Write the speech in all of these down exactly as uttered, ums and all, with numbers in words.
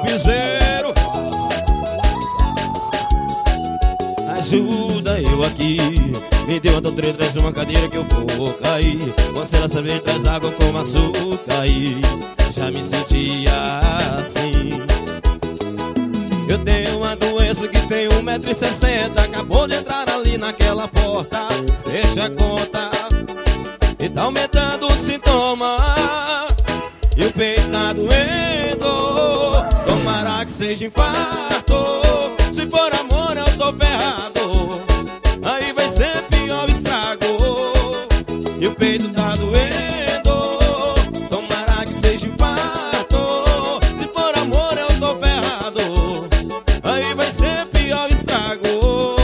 piseiro. Ajuda eu aqui, me deu uma doutrina, traz uma cadeira que eu vou cair. Cancela essa vez, traz água com açúcar aí. Já me sentia assim. Eu tenho uma doença que tem um metro e sessenta. Acabou de entrar ali naquela porta. Fecha a conta e tá aumentando o sintoma. E o peito tá doendo. Tomara que seja infarto. Se for amor eu tô ferrado. Aí vai ser pior o estrago. E o peito tá doendo. Tomara que seja infarto. Se for amor eu tô ferrado. Aí vai ser pior o estrago.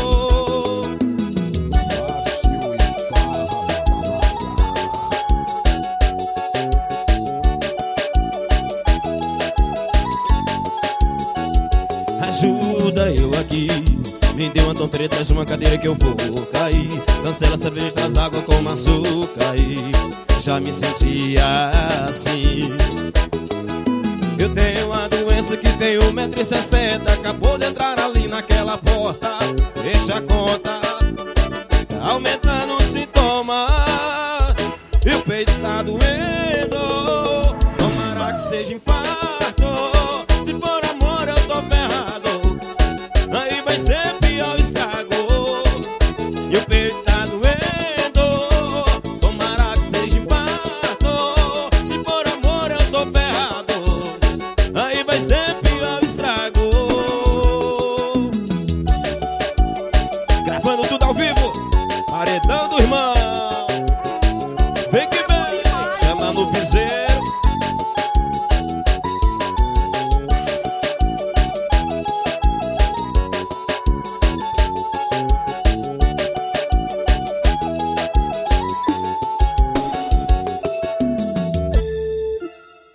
Ajuda eu aqui, me deu uma tonteira, traz uma cadeira que eu vou cair. Cancela essa vez, traz água com açúcar aí. Já me sentia assim. Eu tenho uma doença que tem um metro e sessenta. Acabou de entrar ali naquela porta. Fecha a conta, tá aumentando o sintoma. E o peito tá doendo. Tomara que seja infarto. Se for amor eu tô ferrado. Aí vai ser pior o estrago. E o peito tá doendo. Tomara que seja infarto. Se for amor eu tô ferrado. Aí vai ser pior o estrago. Gravando tudo ao vivo, Paredão do Irmão. Vem que